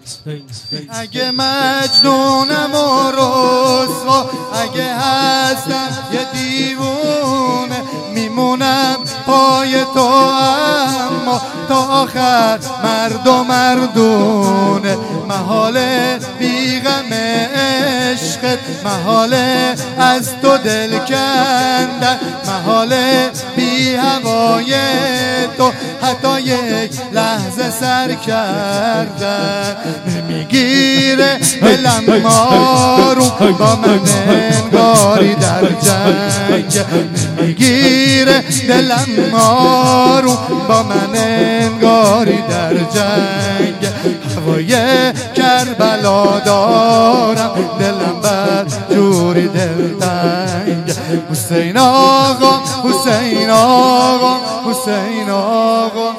اگه مجنونم و رسوا، اگه هستم یه دیوونه، میمونم پای تو اما تا آخر مرد و مردونه. محاله بیغم عشقت، محاله از تو دل کندن، محاله بی هوای تو حتی یک لحظه سر کردن. نمیگیره دلم آروم با من انگاری در جنگ، نمیگیره دلم آروم با من انگاری در جنگ. هوای کربلا دارم، دلم بر جوری دلتنگ. حسین آقا، حسین آقا، حسین آقا،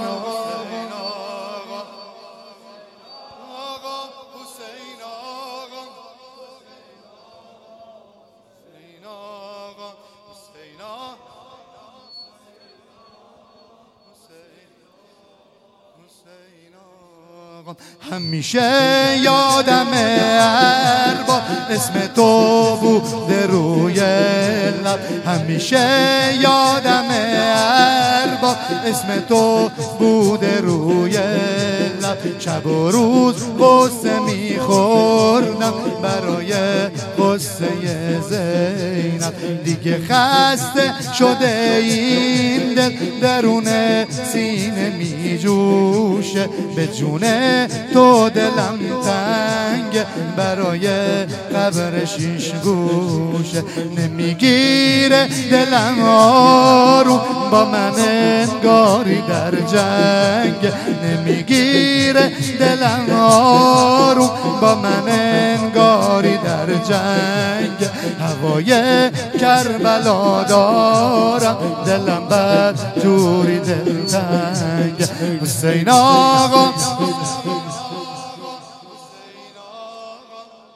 همیشه یادم هر بار اسم تو بوده روی لب، همیشه یادم هر بار اسم تو بوده روی لب. شب و روز قصه میخوردم برای قصه زینب. دیگه خسته شده این دل درون سینه میجوشه، به جون تو دلم تنگ برای قبر شیش گوشه. نمیگیره دلم آروم با من انگاری در جنگ، نمیگیره دلم آروم با من انگاری در جنگ. هوای کربلا دارم، دلم بر جوری دلتنگ. حسین آقا